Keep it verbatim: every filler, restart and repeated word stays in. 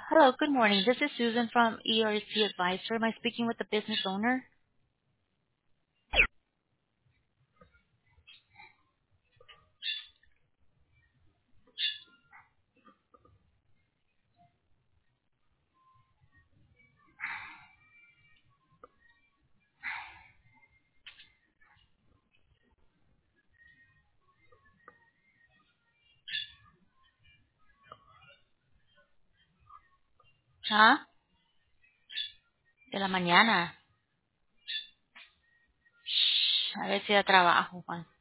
Hello, good morning. This is Susan from E R C Advisor. Am I speaking with the business owner? ¿Ah? De la mañana. A ver si da trabajo, Juan.